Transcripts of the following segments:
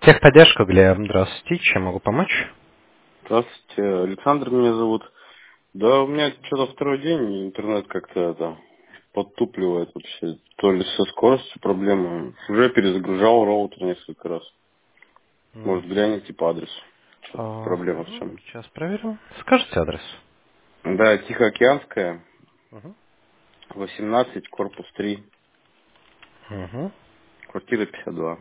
Техподдержка, Глеб, здравствуйте, чем могу помочь? Здравствуйте, Александр меня зовут. Да, у меня что-то второй день интернет как-то подтупливает вообще. То ли со скоростью проблемы. Уже перезагружал роутер несколько раз. М, Может, глянете по адресу. Что проблема в чем? Сейчас проверим. Скажите адрес. Да, Тихоокеанская, Мгм. 18, корпус 3, Мгм. квартира 52.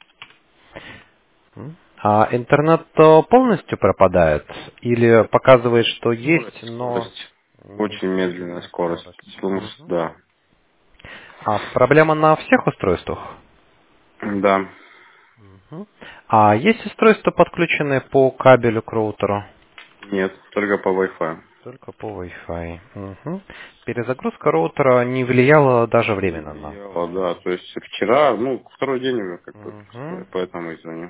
А интернет полностью пропадает или показывает, что есть, но Скорость. Очень медленная медленная скорость. скорость? Потому что, Мгм. да. А проблема на всех устройствах? Да. Мгм. А есть устройства, подключенные по кабелю к роутеру? Нет, только по Wi-Fi. Только по Wi-Fi. Мгм. Перезагрузка роутера не влияла даже Не временно на влияло, да. пользование. То есть вчера, второй день уже как бы, Мгм. поэтому и звоню.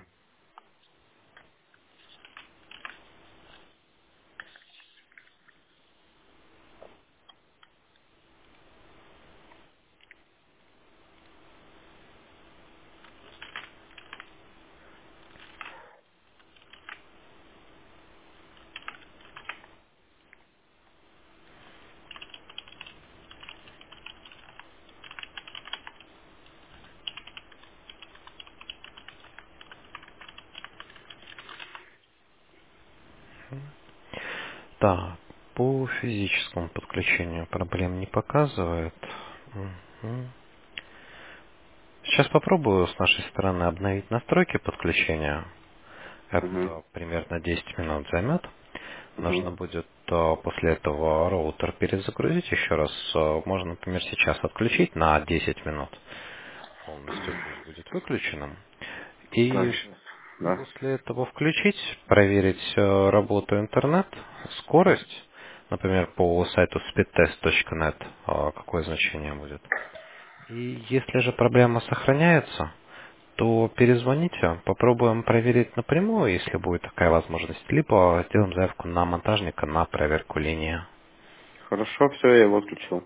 Так, по физическому подключению проблем не показывает. Мгм. Сейчас попробую с нашей стороны обновить настройки подключения. Угу. Это примерно 10 минут займет. Угу. Нужно будет после этого роутер перезагрузить еще раз. Можно, например, сейчас отключить на 10 минут. Полностью пусть будет выключенным. Так, И сейчас. Да. после этого включить, проверить работу интернет, скорость, например, по сайту speedtest.net, какое значение будет. И если же проблема сохраняется, то перезвоните, попробуем проверить напрямую, если будет такая возможность, либо сделаем заявку на монтажника на проверку линии. Хорошо, все, я его отключил.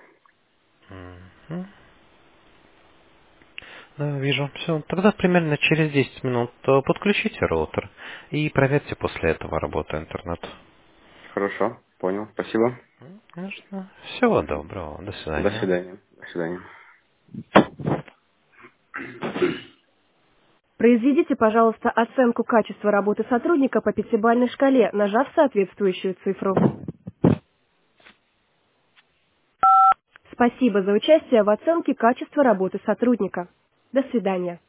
Мгм. Да, вижу. Все. Тогда примерно через 10 минут подключите роутер и проверьте после этого работу интернет. Хорошо, понял. Спасибо. Конечно. Всего Мгм. доброго. До До свидания. свидания. До свидания. Произведите, пожалуйста, оценку качества работы сотрудника по пятибалльной шкале, нажав соответствующую цифру. Спасибо за участие в оценке качества работы сотрудника. До свидания.